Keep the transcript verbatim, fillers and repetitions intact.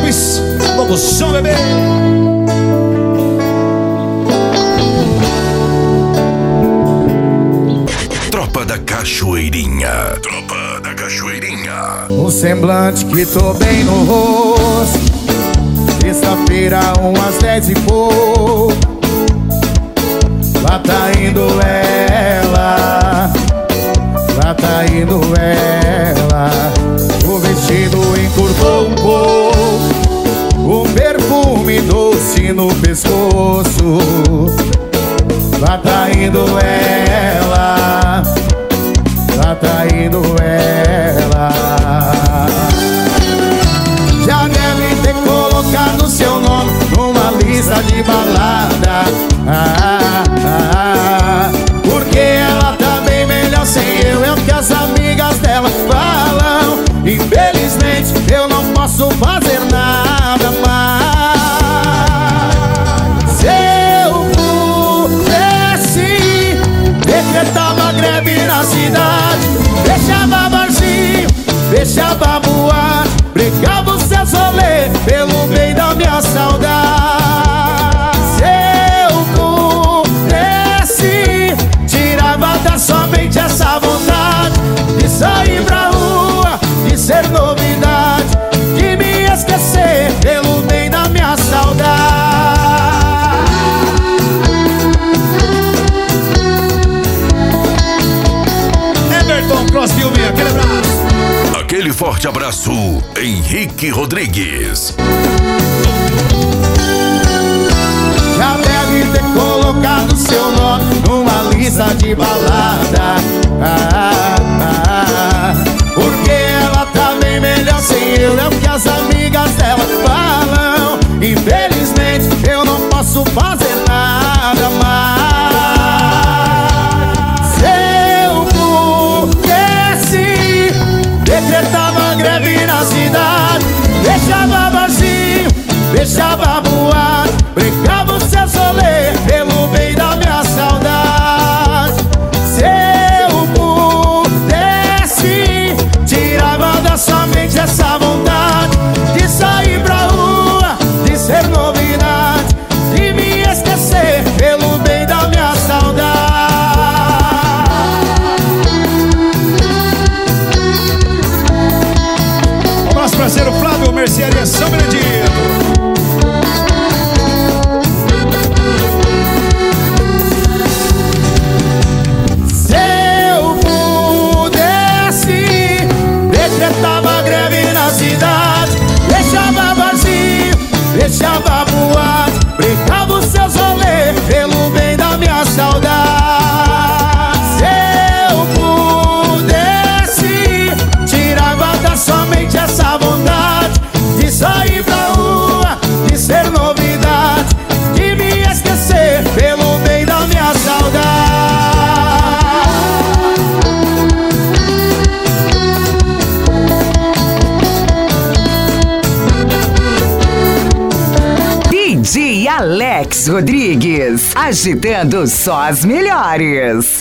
Alves, locução, bebê. Tropa da Cachoeirinha. Tropa da Cachoeirinha. Um semblante que tô bem no rosto. Sexta-feira, umas dez e pouco. Lá tá indo ela. Lá tá indo ela. O vestido encurtou um pouco. Um perfume doce no pescoço. Lá tá indo ela. Lá tá indo ela. Já deve ter colocado seu nome numa lista de balada. ah, ah, ah, Porque ela tá bem melhor sem eu. É o que as amigas dela falam. Infelizmente eu não posso fazer nada mais. Se eu pudesse, decretava greve na cidade. Deixava barzinho, deixava boate. Brincava os seus rolê pelo bem da minha saudade. Se eu pudesse, tirava da sua mente essa vontade de sair pra rua, de ser novidade, de me esquecer pelo bem da minha saudade. Everton Cross Filme, aquele abraço. Aquele forte abraço, Henrique Rodrigues. Já deve ter colocado seu nome numa lista de balada. ah, ah, ah, Porque ela tá bem melhor sem eu. É o que as amigas dela falam. Infelizmente eu não posso fazer nada mais. Se eu pudesse, decretava greve na cidade. Deixava barzinho, deixava boate. Brincava os seus rolê pelo bem da minha saudade. Se eu pudesse, tirava da sua mente essa vontade de sair pra rua, de ser novidade, de me esquecer pelo bem da minha saudade. Um abraço, parceiro Flávio, Mercearia São Benedito. Se eu pudesse, decretava greve na cidade. Deixava barzinho, deixava boate. Brincava os seus rolê pelo bem da minha saudade. Se eu pudesse, tirava da sua mente essa vontade de sair pra rua, de ser novidade, de me esquecer pelo bem da minha saudade. D J Alex Rodrigues, agitando só as melhores.